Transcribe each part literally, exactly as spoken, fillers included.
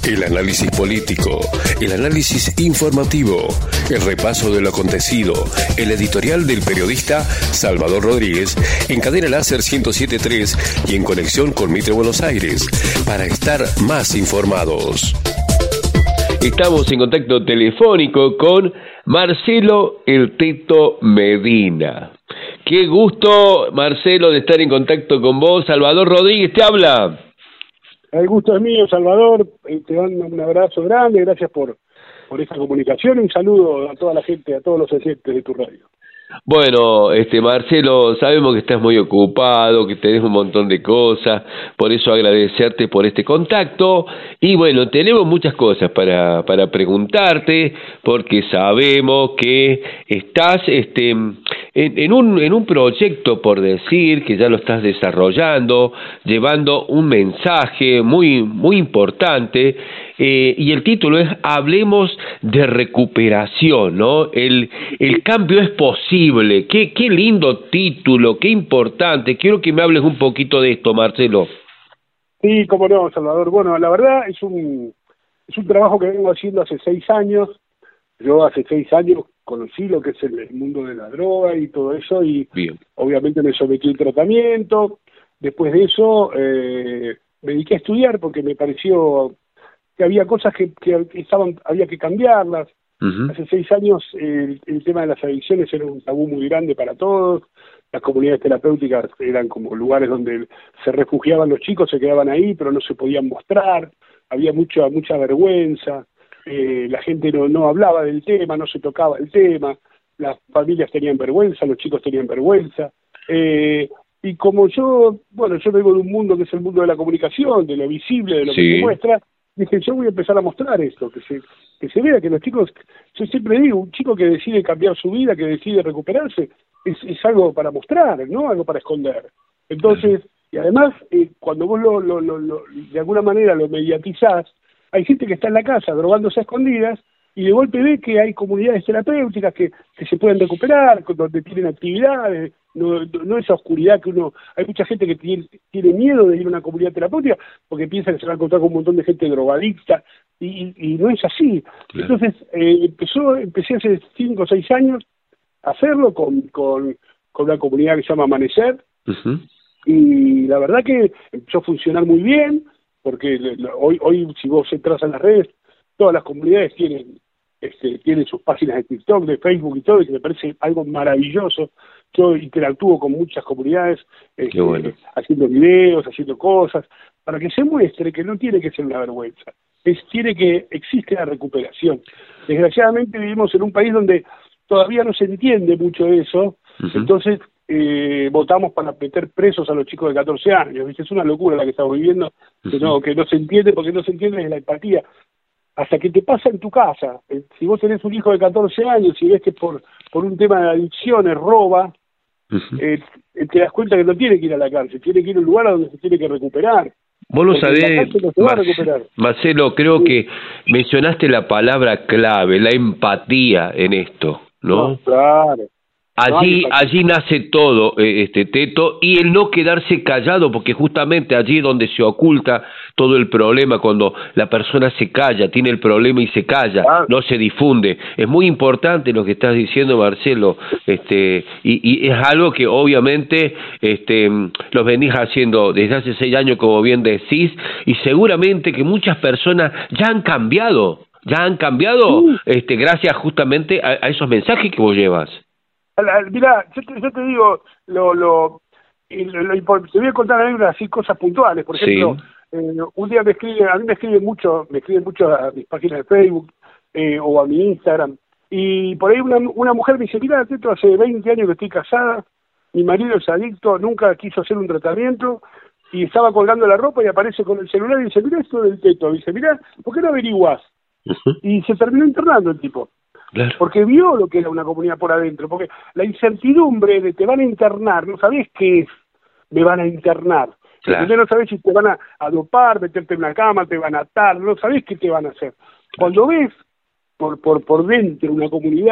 El análisis político, el análisis informativo, el repaso de lo acontecido, el editorial del periodista Salvador Rodríguez en Cadena Láser ciento siete punto tres y en conexión con Mitre Buenos Aires, para estar más informados. Estamos en contacto telefónico con Marcelo El Teto Medina. Qué gusto, Marcelo, de estar en contacto con vos. Salvador Rodríguez te habla. El gusto es mío, Salvador. Te mando un abrazo grande. Gracias por, por esta comunicación. Un saludo a toda la gente, a todos los oyentes de tu radio. Bueno, este Marcelo, sabemos que estás muy ocupado, que tenés un montón de cosas, por eso agradecerte por este contacto. Y bueno, tenemos muchas cosas para, para preguntarte, porque sabemos que estás este, en, en, un, en un proyecto, por decir, que ya lo estás desarrollando, llevando un mensaje muy, muy importante. Eh, y el título es Hablemos de recuperación, ¿no? El, el cambio es posible. Qué, qué lindo título, qué importante. Quiero que me hables un poquito de esto, Marcelo. Sí, cómo no, Salvador. Bueno, la verdad es un, es un trabajo que vengo haciendo hace seis años. Yo hace seis años conocí lo que es el, el mundo de la droga y todo eso, y Bien. Obviamente me sometí al tratamiento. Después de eso eh, me dediqué a estudiar porque me pareció que había cosas que, que estaban, había que cambiarlas. Uh-huh. Hace seis años eh, el, el tema de las adicciones era un tabú muy grande para todos. Las comunidades terapéuticas eran como lugares donde se refugiaban los chicos, se quedaban ahí, pero no se podían mostrar. Había mucha mucha vergüenza. Eh, la gente no, no hablaba del tema, no se tocaba el tema. Las familias tenían vergüenza, los chicos tenían vergüenza. Eh, y como yo, bueno, yo vengo de un mundo que es el mundo de la comunicación, de lo visible, de lo sí. que se muestra, dije, yo voy a empezar a mostrar esto, que se que se vea que los chicos, yo siempre digo, un chico que decide cambiar su vida, que decide recuperarse, es, es algo para mostrar, no algo para esconder. Entonces, y además, eh, cuando vos lo, lo, lo, lo, de alguna manera lo mediatizás, hay gente que está en la casa drogándose a escondidas, y de golpe ve que hay comunidades terapéuticas que, que se pueden recuperar, donde tienen actividades, no, no esa oscuridad que uno... Hay mucha gente que tiene, tiene miedo de ir a una comunidad terapéutica porque piensa que se va a encontrar con un montón de gente drogadicta, y, y no es así. Claro. Entonces, eh, empezó, empecé hace cinco o seis años a hacerlo con, con, con una comunidad que se llama Amanecer, uh-huh. y la verdad que empezó a funcionar muy bien, porque hoy, hoy si vos entras a las redes, todas las comunidades tienen este, tienen sus páginas de TikTok, de Facebook y todo, y que me parece algo maravilloso. Yo interactúo con muchas comunidades, este, bueno. haciendo videos, haciendo cosas, para que se muestre que no tiene que ser una vergüenza, es tiene que existe la recuperación. Desgraciadamente vivimos en un país donde todavía no se entiende mucho eso, uh-huh. entonces eh, votamos para meter presos a los chicos de catorce años, ¿viste? Es una locura la que estamos viviendo, uh-huh. que, no, que no se entiende, porque no se entiende es la empatía. Hasta que te pasa en tu casa. Si vos tenés un hijo de catorce años y ves que por por un tema de adicciones roba, uh-huh. eh, te das cuenta que no tiene que ir a la cárcel, tiene que ir a un lugar donde se tiene que recuperar. Vos lo sabés, no Marcelo, Marcelo, creo sí. que mencionaste la palabra clave, la empatía en esto, ¿no? No, claro. Allí, allí nace todo, este Teto, y el no quedarse callado, porque justamente allí es donde se oculta todo el problema, cuando la persona se calla, tiene el problema y se calla, ah. no se difunde. Es muy importante lo que estás diciendo, Marcelo, este, y, y es algo que obviamente este, los venís haciendo desde hace seis años, como bien decís, y seguramente que muchas personas ya han cambiado, ya han cambiado, sí. este, gracias justamente a, a esos mensajes que vos llevas. Mirá, yo te, yo te digo, lo, lo, lo, lo, te voy a contar algunas así cosas puntuales. Por ejemplo, sí. eh, un día me escriben, a mí me escriben mucho, me escriben mucho a mis páginas de Facebook eh, o a mi Instagram, y por ahí una, una mujer me dice, mira, Teto, hace veinte años que estoy casada, mi marido es adicto, nunca quiso hacer un tratamiento, y estaba colgando la ropa y aparece con el celular y dice, mira esto del Teto, dice, mira, ¿por qué no averiguás? Uh-huh. Y se terminó internando el tipo. Claro. Porque vio lo que era una comunidad por adentro, porque la incertidumbre de te van a internar, no sabés qué es, me van a internar. Claro. Entonces no sabés si te van a, a dopar, meterte en una cama, te van a atar, no sabés qué te van a hacer. Cuando ves por por por dentro una comunidad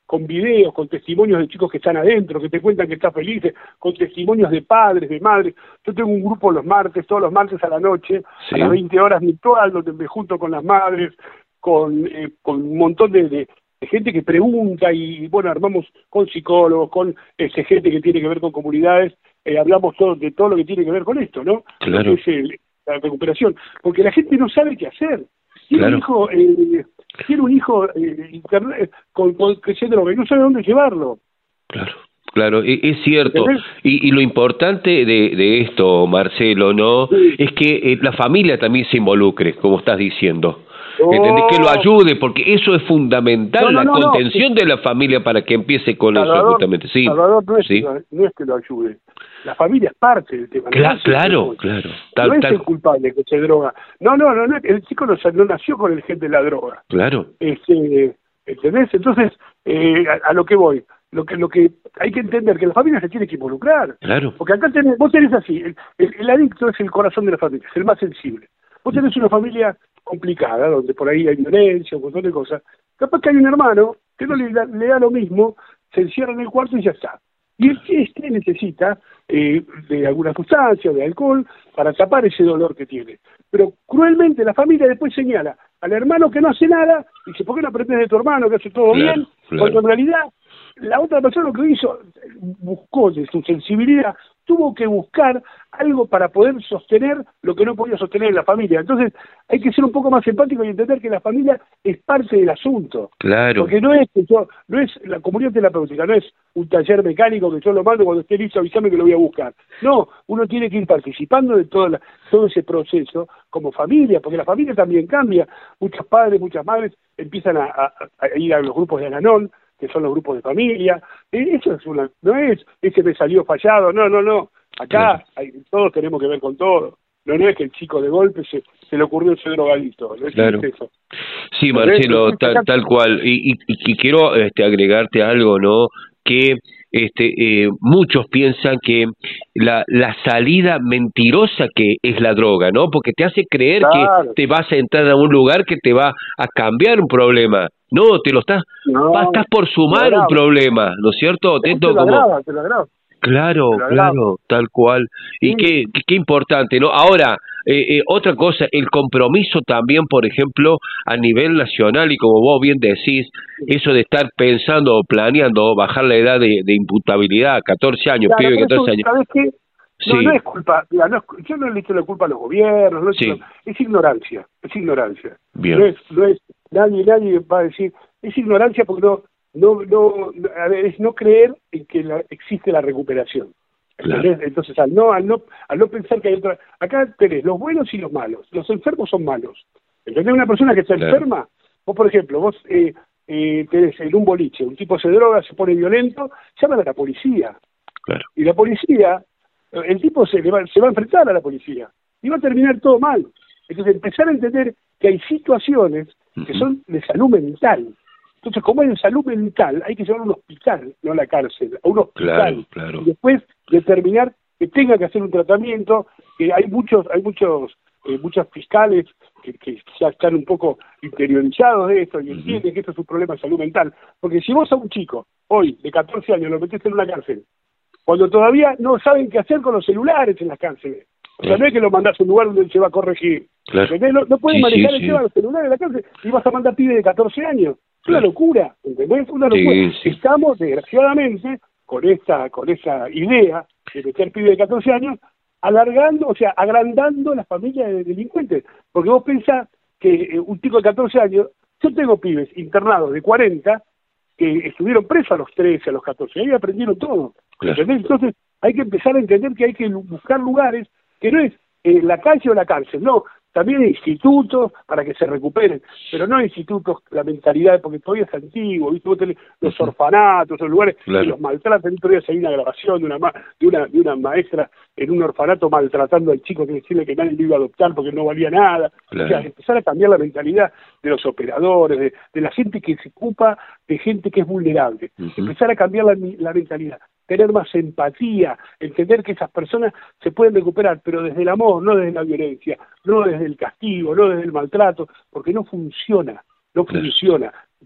con videos, con testimonios de chicos que están adentro, que te cuentan que están felices, con testimonios de padres, de madres. Yo tengo un grupo los martes, todos los martes a la noche, sí. a las veinte horas virtual, donde me junto con las madres, con, eh, con un montón de, de, de gente que pregunta y, bueno, armamos con psicólogos, con este, gente que tiene que ver con comunidades, eh, hablamos todo, de todo lo que tiene que ver con esto, ¿no? Claro. Es el, la recuperación, porque la gente no sabe qué hacer. Tiene claro. un hijo, eh, tiene un hijo eh, internet, con, con, que se droga y no sabe dónde llevarlo. Claro. Claro, es cierto. Y, y lo importante de, de esto, Marcelo, ¿no? Sí. Es que eh, la familia también se involucre, como estás diciendo. Oh. ¿Entendés? Que lo ayude, porque eso es fundamental, no, no, la no, contención no. de la familia para que empiece con Salvador, eso justamente. Sí. Salvador, no es, ¿Sí? no es que lo ayude. La familia es parte del tema. Claro, no claro, claro. Tal, no es tal. el culpable que se droga. No, no, no, no el chico no, no nació con el gen de la droga. Claro. Este, ¿entendés? Entonces, eh, a, a lo que voy. Lo que lo que hay que entender que la familia se tiene que involucrar. Claro. Porque acá tenés, vos tenés así, el, el, el adicto es el corazón de la familia, es el más sensible. Vos tenés una familia complicada, donde por ahí hay violencia, un montón de cosas. Capaz que hay un hermano que no le da, le da lo mismo, se encierra en el cuarto y ya está. Y este necesita eh, de alguna sustancia, de alcohol, para tapar ese dolor que tiene. Pero cruelmente la familia después señala al hermano que no hace nada, y dice, ¿por qué no aprendes de tu hermano que hace todo claro, bien? Claro. Cuando en realidad la otra persona lo que hizo, buscó de su sensibilidad, tuvo que buscar algo para poder sostener lo que no podía sostener en la familia. Entonces hay que ser un poco más empático y entender que la familia es parte del asunto. Claro. Porque no es que yo, no es la comunidad terapéutica, no es un taller mecánico que yo lo mando cuando esté listo, avísame que lo voy a buscar. No, uno tiene que ir participando de todo, la, todo ese proceso como familia, porque la familia también cambia. Muchos padres, muchas madres empiezan a, a, a ir a los grupos de Al-Anon, que son los grupos de familia. Eso es una, no es ese me salió fallado, no, no, no. Acá claro. hay, todos tenemos que ver con todo. No, no es que el chico de golpe se, se le ocurrió ese drogadito, no es claro. eso. Sí, Marcelo, tal, tal cual. Y, y, y quiero este, agregarte algo, ¿no? Que este, eh, muchos piensan que la, la salida mentirosa que es la droga, ¿no? Porque te hace creer claro. que te vas a entrar a un lugar que te va a cambiar un problema. No, te lo estás, no, estás por sumar un problema, ¿no es cierto? Te, te lo como... agrava, te lo agrava. Claro, claro, tal cual. Y sí. qué, qué, qué importante, ¿no? Ahora, eh, eh, otra cosa, el compromiso también, por ejemplo, a nivel nacional, y como vos bien decís, eso de estar pensando o planeando bajar la edad de, de imputabilidad a catorce años, claro, pibe de catorce años. ¿Sabes qué? No, sí. no es culpa, no es, yo no le echo la culpa a los gobiernos, no es, sí. es ignorancia, es ignorancia. Bien. No es, no es, nadie, nadie va a decir, es ignorancia porque no, no, no, a ver, es no creer en que la, existe la recuperación. Claro. Entonces, al no, al no, al no pensar que hay otra, acá tenés los buenos y los malos, los enfermos son malos. ¿Entendés? Una persona que está claro. enferma, vos por ejemplo, vos eh, eh, tenés en un boliche, un tipo se droga, se pone violento, llaman a la policía. Claro. Y la policía, el tipo se, le va, se va a enfrentar a la policía y va a terminar todo mal. Entonces empezar a entender que hay situaciones uh-huh. que son de salud mental. Entonces, como hay en salud mental, hay que llevar a un hospital, no a la cárcel, a un hospital. Claro, claro. Y después determinar que tenga que hacer un tratamiento, que hay muchos, hay muchos, eh, muchos fiscales que, que ya están un poco interiorizados de esto y uh-huh. entienden que esto es un problema de salud mental. Porque si vos a un chico, hoy, de catorce años, lo metés en una cárcel, cuando todavía no saben qué hacer con los celulares en las cárceles. O sea, no es que lo mandás a un lugar donde se va a corregir. Claro. No, no pueden sí, manejar sí, el tema de los celulares en la cárcel y vas a mandar pibes de catorce años. Es una locura, ¿entendés? Es una locura. Sí, sí. Estamos, desgraciadamente, con esta con esa idea de meter pibes de catorce años, alargando, o sea, agrandando las familias de delincuentes. Porque vos pensás que eh, un chico de catorce años, yo tengo pibes internados de cuarenta que estuvieron presos a los trece, a los catorce, y ahí aprendieron todo. Claro. ¿Entendés? Entonces, hay que empezar a entender que hay que buscar lugares que no es eh, la calle o la cárcel, no, también institutos para que se recuperen, pero no institutos, la mentalidad, porque todavía es antiguo, ¿viste? Vos tenés los orfanatos, los lugares claro. que los maltratan. El otro día salí una grabación de una, ma de, una, de una maestra en un orfanato maltratando al chico, que decirle que nadie lo iba a adoptar porque no valía nada. Claro. O sea, empezar a cambiar la mentalidad de los operadores, de, de la gente que se ocupa de gente que es vulnerable. Uh-huh. Empezar a cambiar la, la mentalidad. Tener más empatía, entender que esas personas se pueden recuperar, pero desde el amor, no desde la violencia, no desde el castigo, no desde el maltrato, porque no funciona, no funciona.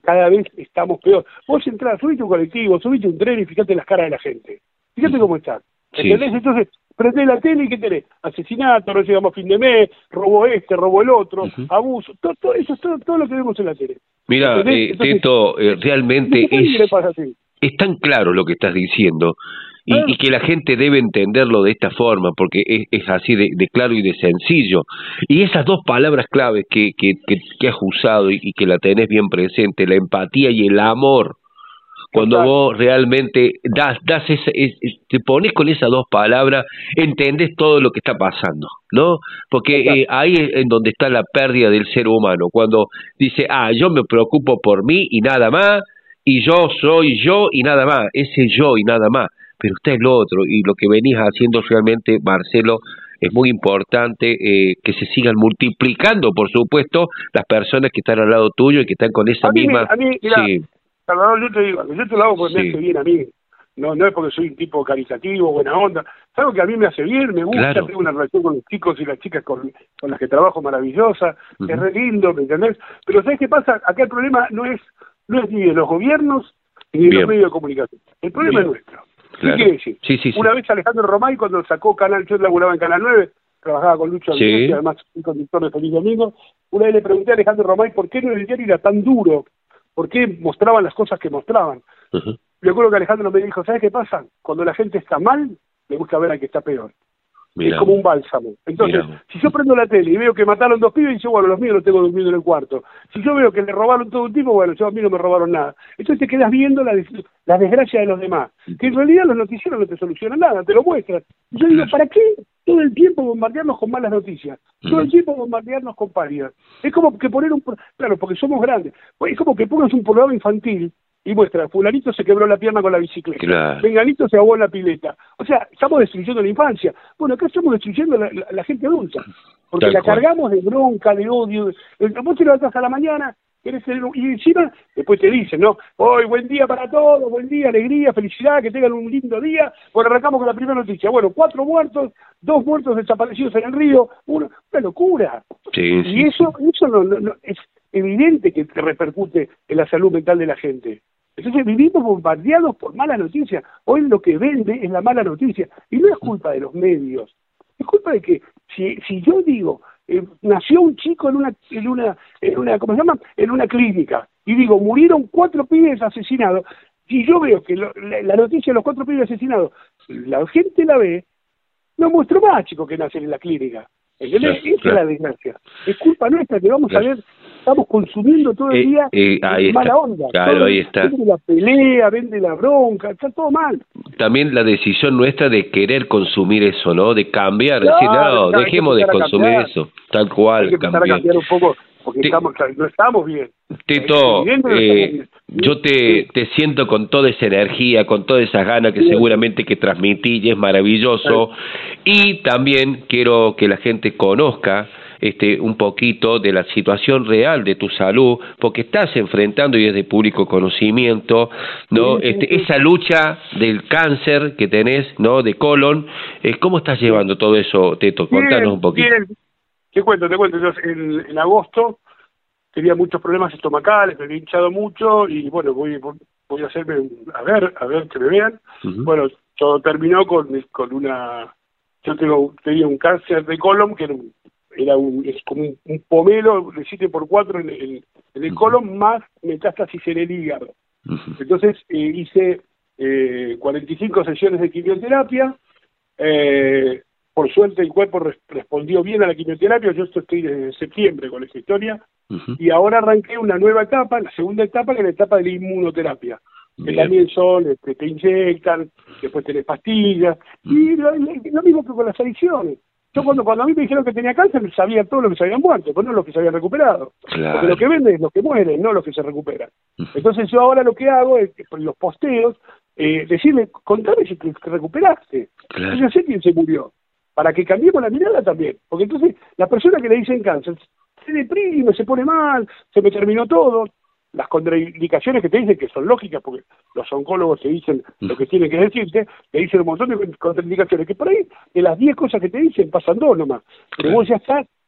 cada vez estamos peor. Vos entrás, subiste un colectivo, subiste un tren y fíjate las caras de la gente. Fíjate cómo están. ¿Entendés? Sí. Entonces, prendés la tele y ¿qué tenés? Asesinato, no llegamos a fin de mes, robo este, robo el otro, uh-huh. abuso, todo, todo eso es todo, todo lo que vemos en la tele. Mira, eh, Entonces, Teto, eh, realmente es, es tan claro lo que estás diciendo. Y, y que la gente debe entenderlo de esta forma, porque es, es así de, de claro y de sencillo. Y esas dos palabras claves que, que, que, que has usado y, y que la tenés bien presente, la empatía y el amor, cuando Exacto. vos realmente das, das esa, es, te pones con esas dos palabras, entendés todo lo que está pasando, ¿no? Porque eh, ahí es en donde está la pérdida del ser humano, cuando dice, ah, yo me preocupo por mí y nada más, y yo soy yo y nada más, ese yo y nada más. Pero usted es lo otro, y lo que venís haciendo realmente, Marcelo, es muy importante, eh, que se sigan multiplicando, por supuesto, las personas que están al lado tuyo y que están con esa a mí, misma... A mí, mira, sí. Salvador, yo te digo, yo te lo hago porque sí. me hace bien a mí, no no es porque soy un tipo caritativo, buena onda, es algo que a mí me hace bien, me gusta, claro. tengo una relación con los chicos y las chicas con, con las que trabajo maravillosa, uh-huh. es re lindo, ¿me entendés? Pero ¿sabes qué pasa? Acá el problema no es, no es ni de los gobiernos ni de bien. los medios de comunicación, el problema bien. es nuestro. Claro. ¿Qué quiere decir? Sí, sí, Una sí. vez Alejandro Romay, cuando sacó Canal, yo laburaba en Canal nueve, trabajaba con Lucho sí. Alberti, además fui conductor de Feliz Domingo, una vez le pregunté a Alejandro Romay por qué no el diario era tan duro, por qué mostraban las cosas que mostraban. Uh-huh. Me acuerdo que Alejandro me dijo, ¿sabes qué pasa? Cuando la gente está mal, le gusta ver al que está peor. Mirá. Es como un bálsamo. Entonces, Mirá. si yo prendo la tele y veo que mataron dos pibes, y digo, bueno, los míos los tengo durmiendo en el cuarto. Si yo veo que le robaron todo un tipo, bueno, yo a mí no me robaron nada. Entonces te quedas viendo la, des- la desgracia de los demás. Que en realidad los noticieros no te solucionan nada, te lo muestran. Y yo digo, ¿para qué todo el tiempo bombardearnos con malas noticias? Todo el tiempo bombardearnos con pálidas. Es como que poner un... Pro- claro, porque somos grandes. Es como que pongas un programa infantil y muestra, fulanito se quebró la pierna con la bicicleta, claro. venganito se ahogó en la pileta. O sea, estamos destruyendo la infancia. Bueno, acá estamos destruyendo la, la, la gente adulta, porque Tal la cual. cargamos de bronca, de odio. Vos te levantás a la mañana, querés tener, y encima, después te dicen, ¿no? Hoy, buen día para todos, buen día, alegría, felicidad, que tengan un lindo día. Bueno, arrancamos con la primera noticia. Bueno, cuatro muertos, dos muertos desaparecidos en el río, uno, una locura. Sí, y sí, eso, sí. eso no, no, no, es evidente que repercute en la salud mental de la gente. Entonces vivimos bombardeados por malas noticias. Hoy lo que vende es la mala noticia. Y no es culpa de los medios. Es culpa de que si si yo digo, eh, nació un chico en una, en una, en una, ¿cómo se llama? En una clínica. Y digo, murieron cuatro pibes asesinados. Si yo veo que lo, la, la noticia de los cuatro pibes asesinados, la gente la ve, no muestro más chicos que nacen en la clínica. ¿Entendés? Claro, Esa claro. es la desgracia. Es culpa nuestra que vamos claro. a ver, estamos consumiendo todo el día eh, eh, ahí mala está. onda. Claro, todo, ahí está. Vende la pelea, vende la bronca, está todo mal. También la decisión nuestra de querer consumir eso, ¿no? De cambiar, claro, decir, no, claro, dejemos de consumir eso. Tal cual. Hay que empezar cambiar. a cambiar un poco, porque Te, estamos, no estamos bien. Teto, eh, yo te, te siento con toda esa energía, con todas esas ganas que sí. seguramente que transmití y es maravilloso. Sí. Y también quiero que la gente conozca este un poquito de la situación real de tu salud, porque estás enfrentando, y es de público conocimiento, ¿no? Sí, este, sí, sí. esa lucha del cáncer que tenés, ¿no? De colon, eh, ¿cómo estás llevando todo eso, Teto? Contanos bien, un poquito. Bien. Te cuento, te cuento, yo en, en agosto tenía muchos problemas estomacales, me había hinchado mucho y bueno, voy voy a hacerme, un, a ver, a ver que me vean. Uh-huh. Bueno, todo terminó con, con una, yo tengo, tenía un cáncer de colon que era, un, era un, es como un, un pomelo de siete por cuatro en el, en el uh-huh. colon más metástasis en el hígado. Uh-huh. Entonces eh, hice eh, cuarenta y cinco sesiones de quimioterapia, eh, por suerte el cuerpo res- respondió bien a la quimioterapia, yo estoy desde septiembre con esta historia, uh-huh. y ahora arranqué una nueva etapa, la segunda etapa, que es la etapa de la inmunoterapia, bien. que también son, este, te inyectan, después tenés pastillas, uh-huh. y lo, lo mismo que con las adicciones. Yo cuando, cuando a mí me dijeron que tenía cáncer, sabía todo lo que se habían muerto, pero no lo que se habían recuperado. Claro. Porque lo que venden es lo que mueren, no lo que se recuperan. Uh-huh. Entonces yo ahora lo que hago es, por los posteos, eh, decirle, contame si te recuperaste. Claro. Yo ya sé quién se murió. Para que cambiemos la mirada también, porque entonces la persona que le dicen cáncer se deprime, se pone mal, se me terminó todo, las contraindicaciones que te dicen que son lógicas, porque los oncólogos te dicen lo que tienen que decirte, te dicen un montón de contraindicaciones, que por ahí de las diez cosas que te dicen pasan dos nomás, pero vos ya estás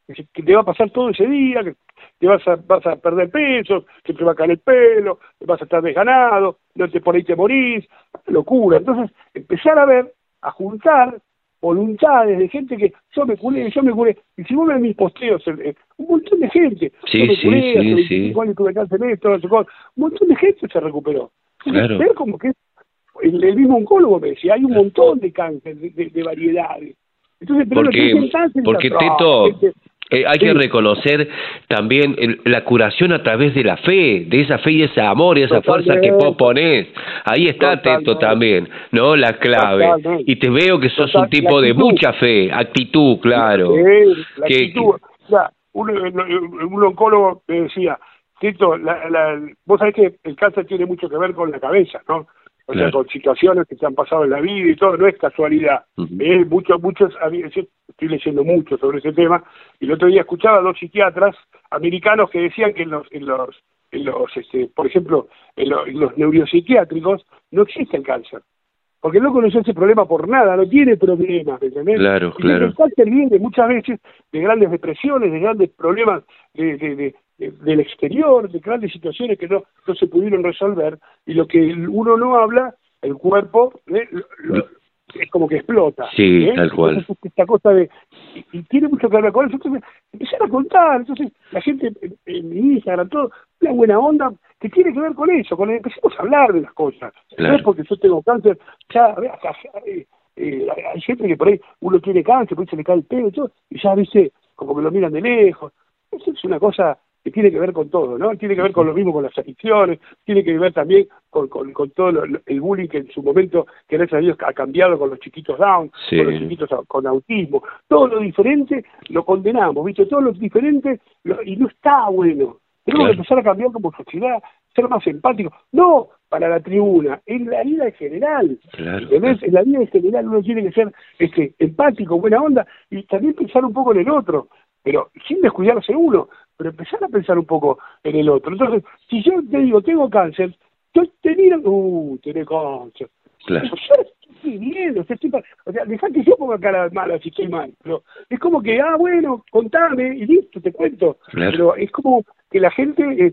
que te va a pasar todo ese día, que te vas a, vas a perder peso, que te va a caer el pelo, vas a estar desganado, no te, por ahí te morís, locura. Entonces, empezar a ver, a juntar voluntades de gente que yo me curé, yo me curé. Y si vos ves mis posteos, eh, un montón de gente, sí, yo me sí, curé, sí, hace sí. veinticinco años tuve cáncer de esto, un montón de gente se recuperó. Claro. Ver como que el, el mismo oncólogo me decía, hay un montón de cáncer, de, de, de variedades. Entonces, pero porque, no cáncer, porque no, Teto, gente, eh, hay sí. que reconocer también el, la curación a través de la fe, de esa fe y ese amor y esa Totalmente. fuerza que vos ponés. Ahí está, Totalmente. Teto, también, ¿no? La clave. Totalmente. Y te veo que sos Total, un tipo de mucha fe, actitud, claro. Sí, la que, actitud. O sea, un, un oncólogo me decía, Tito, la, la, vos sabés que el cáncer tiene mucho que ver con la cabeza, ¿no? O claro. sea, con situaciones que te han pasado en la vida y todo, no es casualidad. Uh-huh. eh, muchos, muchos, yo estoy leyendo mucho sobre ese tema, y el otro día escuchaba a dos psiquiatras americanos que decían que en los, en los, en los este, por ejemplo, en los, en los neuropsiquiátricos no existe el cáncer. Porque no conoce ese problema por nada, no tiene problemas, ¿me entendés? Claro, y claro. El cáncer viene muchas veces de grandes depresiones, de grandes problemas de, de, de, de, del exterior, de grandes situaciones que no, no se pudieron resolver, y lo que uno no habla, el cuerpo ¿eh? lo, lo, es como que explota. Sí, ¿eh? tal cual. Entonces, esta cosa de... Y, y tiene mucho que ver con eso. Entonces, empezar a contar. Entonces, la gente en, en Instagram, todo, una buena onda que tiene que ver con eso, con el, empecemos a hablar de las cosas. Claro. No es porque yo tengo cáncer, ya, ya, ya eh, eh, hay gente que por ahí uno tiene cáncer, por ahí se le cae el pelo y todo, y ya, viste, como que lo miran de lejos. Eso es una cosa que tiene que ver con todo, ¿no? Tiene que ver con lo mismo con las adicciones, tiene que ver también con, con, con todo lo, el bullying que en su momento, que gracias a Dios ha cambiado con los chiquitos down, sí. con los chiquitos con autismo. Todo lo diferente lo condenamos, ¿viste? Todo lo diferente, lo, y no está bueno. Tenemos claro. que empezar a cambiar como sociedad, ser más empáticos. No para la tribuna, en la vida en general. Claro. ¿Entendés? En la vida en general uno tiene que ser este, empático, buena onda, y también pensar un poco en el otro, pero sin descuidarse uno, pero empezar a pensar un poco en el otro. Entonces, si yo te digo, tengo cáncer, yo te miran, uh, tenés cáncer. Claro. Yo estoy bien, o sea, estoy, o sea, dejá que yo ponga cara mala si estoy mal, pero es como que, ah, bueno, contame, y listo, te cuento. Claro. Pero es como que la gente, eh,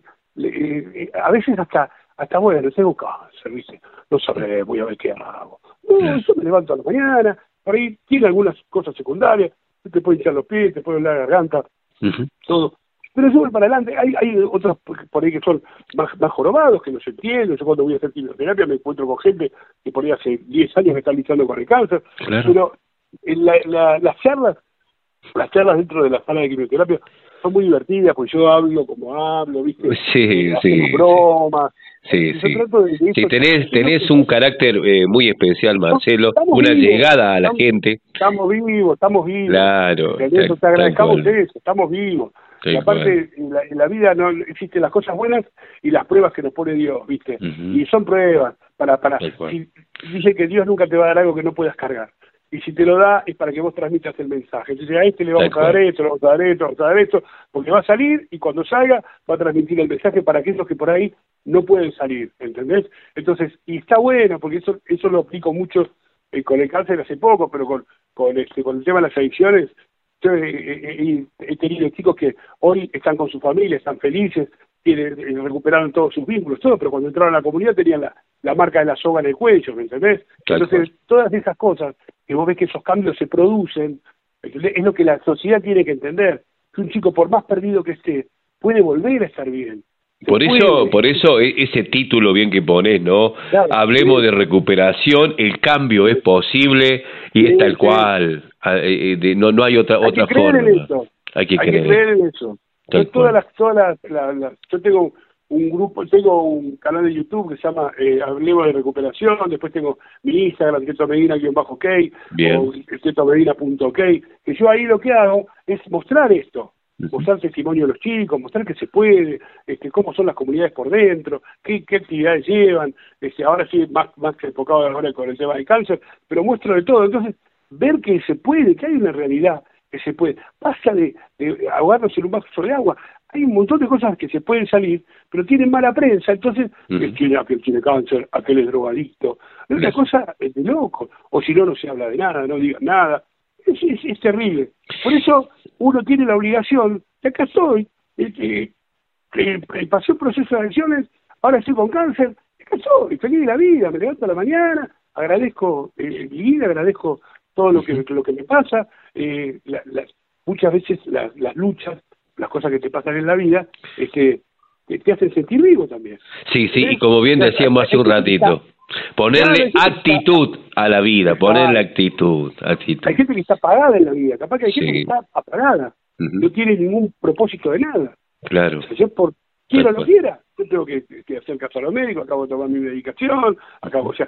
eh, a veces hasta, hasta bueno, tengo cáncer, ¿viste? No sabré, voy a ver qué hago. No, claro. Yo me levanto a la mañana, por ahí tiene algunas cosas secundarias, te puede hinchar los pies, te puede doler la garganta, uh-huh. todo. Pero yo voy para adelante, hay, hay otros por ahí que son más, más jorobados, que no se entienden. Yo cuando voy a hacer quimioterapia me encuentro con gente que por ahí hace diez años me están luchando con el cáncer. Claro. Pero en la, la, las charlas, las charlas dentro de la sala de quimioterapia son muy divertidas, pues yo hablo como hablo, ¿viste? Sí, eh, sí. bromas. Sí, sí. De, de eso, sí, tenés, tenés un carácter eh, muy especial, Marcelo, una vivos, llegada a la estamos, gente. Estamos vivos, estamos vivos. Claro. De eso te agradecamos eso, estamos vivos. Y aparte, en la, en la vida no existen las cosas buenas y las pruebas que nos pone Dios, ¿viste? Uh-huh. Y son pruebas para... para si, dice que Dios nunca te va a dar algo que no puedas cargar. Y si te lo da, es para que vos transmitas el mensaje. Entonces, a este le vamos a dar esto, le vamos a dar esto, le vamos a dar esto, porque va a salir y cuando salga va a transmitir el mensaje para aquellos que por ahí no pueden salir, ¿entendés? Entonces, y está bueno, porque eso eso lo aplico mucho eh, con el cáncer hace poco, pero con con este con el tema de las adicciones. Yo he, he, he tenido chicos que hoy están con su familia, están felices, tienen, recuperaron todos sus vínculos, todo, pero cuando entraron a la comunidad tenían la, la marca de la soga en el cuello, ¿me entendés? Claro. Entonces, todas esas cosas, que vos ves que esos cambios se producen, es lo que la sociedad tiene que entender, que un chico, por más perdido que esté, puede volver a estar bien. Por eso, por eso ese título bien que pones, ¿no? Claro, Hablemos sí. de recuperación, el cambio es posible y sí, es tal sí. cual, eh, de, no no hay otra hay otra que creer forma. En eso. Hay que hay creer. que creer en eso. Yo, todas las, todas las, la, la, yo tengo un grupo, tengo un canal de YouTube que se llama eh, Hablemos de Recuperación, después tengo mi Instagram, Teto Medina guión bajo ok, o teto medina punto ok, que yo ahí lo que hago es mostrar esto. Mostrar testimonio de los chicos, mostrar que se puede, este, cómo son las comunidades por dentro, qué, qué actividades llevan, este, ahora sí más, más enfocado ahora con el tema del cáncer, pero muestro de todo. Entonces, ver que se puede, que hay una realidad que se puede. Basta de, de ahogarnos en un vaso de agua. Hay un montón de cosas que se pueden salir, pero tienen mala prensa. Entonces, uh-huh. tiene, aquel tiene cáncer, aquel es drogadicto. Es una cosa de loco. O si no, no se habla de nada, no digan nada. es, es, es terrible. Por eso uno tiene la obligación, de acá estoy, eh, eh, eh, pasé un proceso de adicciones, ahora estoy con cáncer, acá estoy, feliz de la vida, me levanto a la mañana, agradezco eh, mi vida, agradezco todo lo que, lo que me pasa, eh, la, la, muchas veces la, las luchas, las cosas que te pasan en la vida, es que te, te hacen sentir vivo también. Sí, sí, y como bien decíamos hace un ratito, ponerle actitud a la vida, ponerle actitud, actitud. Hay gente que está apagada en la vida, capaz que hay gente sí. que está apagada, uh-huh. no tiene ningún propósito de nada. Claro. O sea, yo por quiero o no quiera, yo tengo que, que hacer caso a los médicos, acabo de tomar mi medicación, acabo, o sea,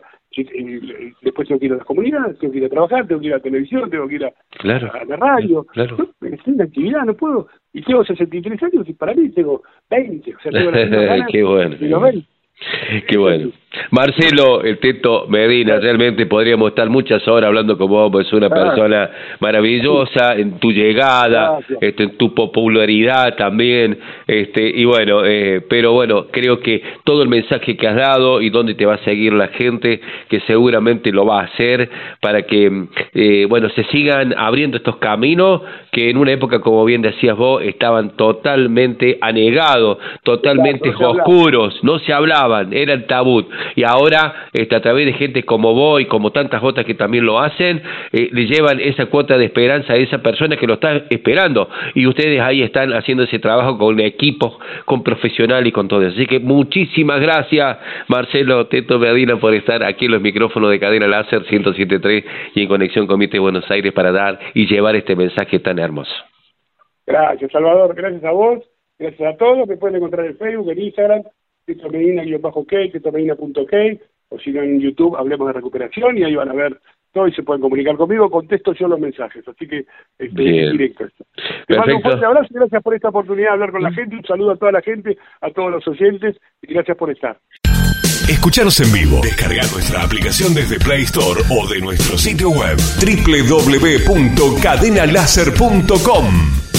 eh, después tengo que ir a las comunidades, tengo que ir a trabajar, tengo que ir a la televisión, tengo que ir a, claro. a la radio, claro. Yo, estoy en actividad, no puedo, y tengo sesenta y tres años y para mí tengo veinte, o sea, tengo las mismas ganas Qué bueno. de los veinte. Qué bueno. Marcelo, el Teto Medina, realmente podríamos estar muchas horas hablando con vos, pues es una persona maravillosa en tu llegada, este, en tu popularidad también, este, y bueno, eh, pero bueno, creo que todo el mensaje que has dado y dónde te va a seguir la gente, que seguramente lo va a hacer para que, eh, bueno, se sigan abriendo estos caminos que en una época, como bien decías vos, estaban totalmente anegados, totalmente claro, no oscuros, no se hablaban, era el tabú. Y ahora, este, a través de gente como vos y como tantas otras que también lo hacen, eh, le llevan esa cuota de esperanza a esa persona que lo está esperando. Y ustedes ahí están haciendo ese trabajo con equipos, con profesionales y con todo eso. Así que muchísimas gracias, Marcelo Teto Medina, por estar aquí en los micrófonos de Cadena Láser ciento siete punto tres y en conexión con Mitre Buenos Aires para dar y llevar este mensaje tan hermoso. Gracias, Salvador. Gracias a vos. Gracias a todos. Me pueden encontrar en Facebook, en Instagram, Teto Medina-ok, Teto Medina.ok, o si no en YouTube, Hablemos de Recuperación, y ahí van a ver todo y se pueden comunicar conmigo, contesto yo los mensajes, así que este, es directo esto. Te mando un fuerte abrazo y gracias por esta oportunidad de hablar con la gente, un saludo a toda la gente, a todos los oyentes, y gracias por estar. Escucharos en vivo. Descarga nuestra aplicación desde Play Store o de nuestro sitio web doble u doble u doble u punto cadena láser punto com.